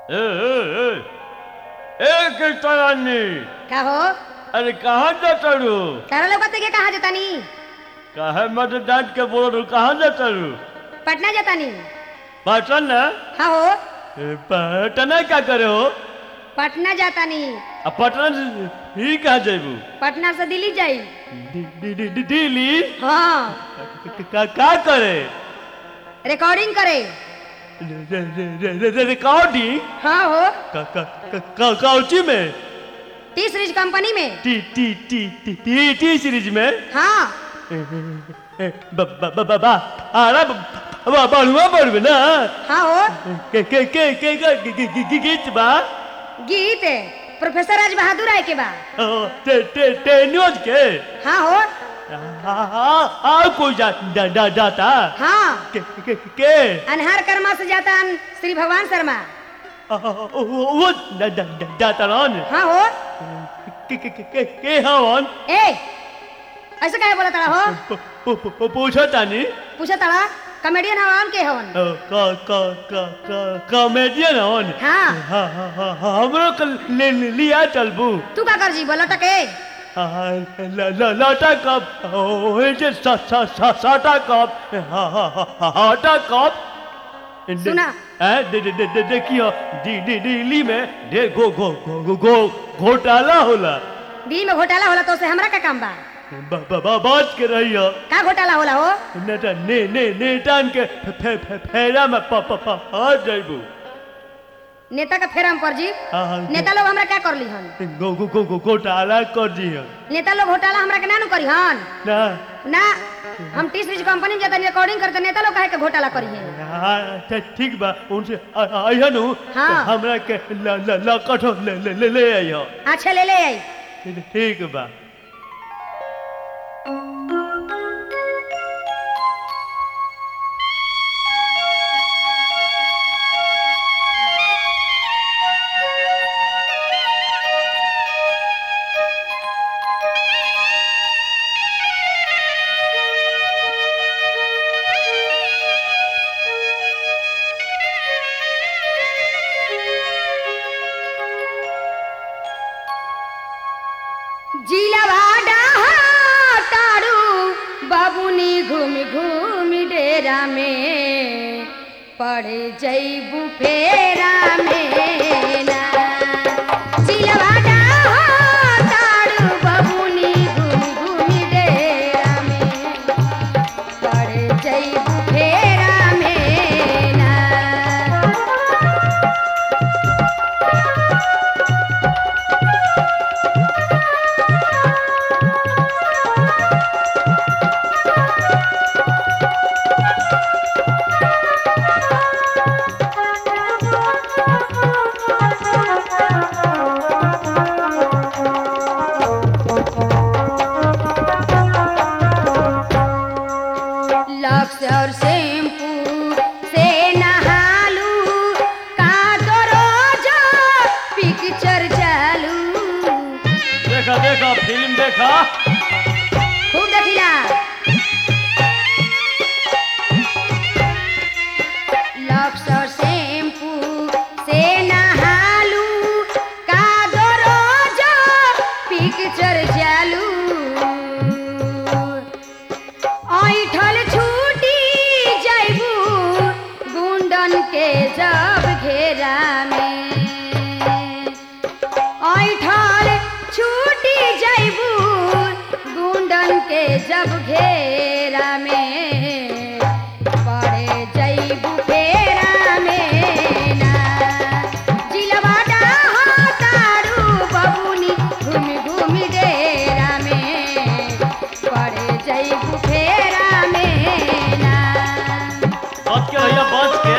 ए ए ए कृष्णानी का हो अरे कहाँ जाता रू तारा लोग के कहाँ जतानी काहे मत डांट के बोल रू कहाँ जाता रू पटना जतानी पटन ना हाँ हो पटना क्या करे हो पटना जातानी अब पटना से ही कहाँ जाबू पटना से दिल्ली जाई दिल्ली हाँ का करे रिकॉर्डिंग करे रिकॉर्डिंग हाँ हो काउची में टी सीरीज कंपनी में टी सीरीज में हाँ बढ़ुआ बढ़वे ना हाँ हो के गीत बा गीत प्रोफेसर राज बहादुर राय के बा न्यूज के हाँ हो कोई जाता हाँ के अनहार कर्मा से जाता श्री भगवान शर्मा वो जाता रन हाँ हो के हवन ए ऐसे काहे बोला तारा हो पूछो तानी पूछा तारा कॉमेडियन हवन के हवन कॉमेडियन हवन हाँ हमरो के लिया चलबू तू का कर जी बोला टके लटा कप जे साटा कप हाटा कप सुना देखियो दिल्ली में ढेर घोटाला होला दिल्ली में घोटाला होला तो से हमरा का काम बा बात के रहियो का घोटाला होला हो नेतान के फेरा में आ जाइबू नेता का फेरा में पर जी नेता लोग हमरा क्या कर ली हन घोटाला कर दियो नेता लोग घोटाला हमरा के ना करी हन ना ना हम टी सीरीज कंपनी में जाता रिकॉर्डिंग करते नेता लोग काहे के घोटाला करी है ठीक बा उनसे आइयो नु हाँ। हमरा के लकठो ले आइयो अच्छा ले ले आई ठीक बा बाबूनी घूमी घूमी डेरा में पड़ जईबू फेरा में ना चिलवा तारू बाबूनी घूमी घूमी डेरा में पड़ जईबू फेरा में ना लक्स और शैम्पू से नहालू का तो रोज पिक्चर चालू देखा फिल्म देखा खूब देखिला लक्स और शैम्पू से नहालू का तो रोज पिक्चर चालू ऐठल छूटी जाइबू गुंडन के जब घेरा में ऐठल छूटी जाइबू गुंडन के जब घेरा में पड़े जाइबू फेरा में ना जिलवा तारू बबूनी घूमी घूमी डेरा में पड़े जाइबू फेरा में ना बच के रहियो बच के